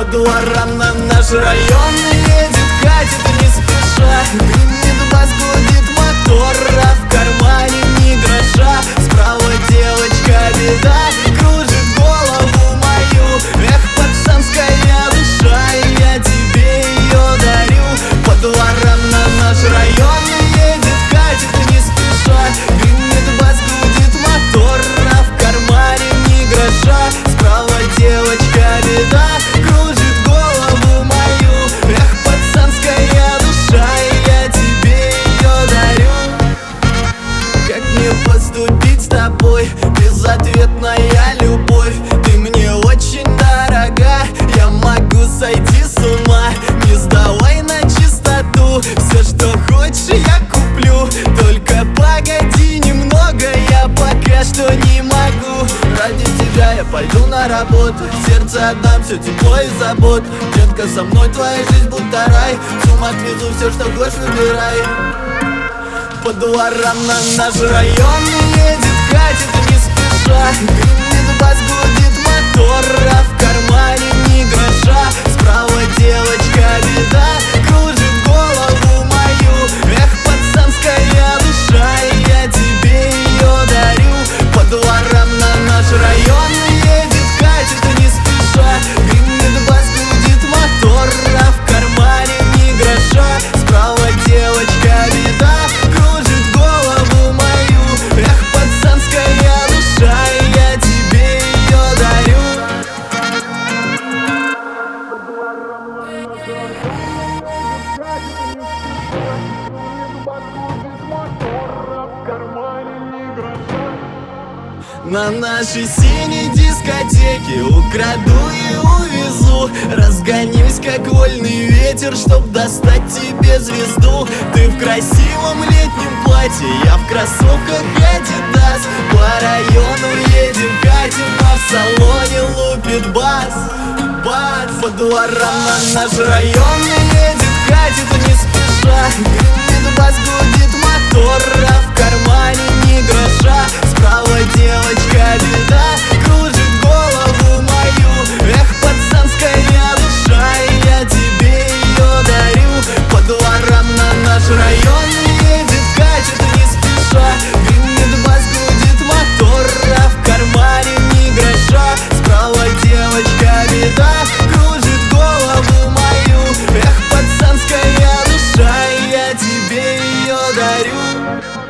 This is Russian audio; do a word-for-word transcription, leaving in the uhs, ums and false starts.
дворам на наш район едет, катит не спеша. Гремит бас, гудит мотор, а в кармане ни гроша. Справа девочка беда, кружит голову мою. Эх, пацанская душа, я тебе ее дарю. По дворам на наш район едет, катит не спеша. Гремит бас, гудит мотор, а в кармане ни гроша. Справа девочка беда, кружит голову мою. Эх, пацанская душа, я тебе ее дарю. Как мне поступить с тобой? Безответная любовь, ты мне очень дорога. Я могу сойти с ума, не сдавай на чистоту. Все, что хочешь, я куплю, только погоди немного, я пока что не могу. Ради тебя я пойду на работу, сердце отдам, все тепло и забот. Детка, со мной твоя жизнь будто рай, с ума отвезу, все, что хочешь, выбирай. По дворам на наш район едет, катит не спеша. Гремит бас, гудит мотор, а в кармане ни гроша. Справа девочка беда, кружит голову мою. Эх, пацанская душа, я тебе ее дарю. По дворам на наш район едет, катит не спеша. Гремит бас, гудит мотор, а в кармане ни гроша. Справа девочка беда, кружит голову мою. Эх, пацанская душа, я тебе ее дарю. На нашей синей дискотеке украду и увезу. Разгонюсь, как вольный ветер, чтоб достать тебе звезду. Ты в красивом летнем платье, я в кроссовках Adidas. По району едем, катим, а в салоне лупит бас. Бас. По дворам на наш район едет, катит не спеша. Гремит бас, гудит мотор, а в кармане ни гроша. Справа девочка беда, кружит голову мою. Эх, пацанская душа, я тебе ее дарю. По дворам на наш район едет, катит не спеша. Гремит бас, гудит мотор, а в кармане ни гроша. Справа девочка беда, кружит голову мою. Эх, пацанская душа, я тебе ее дарю.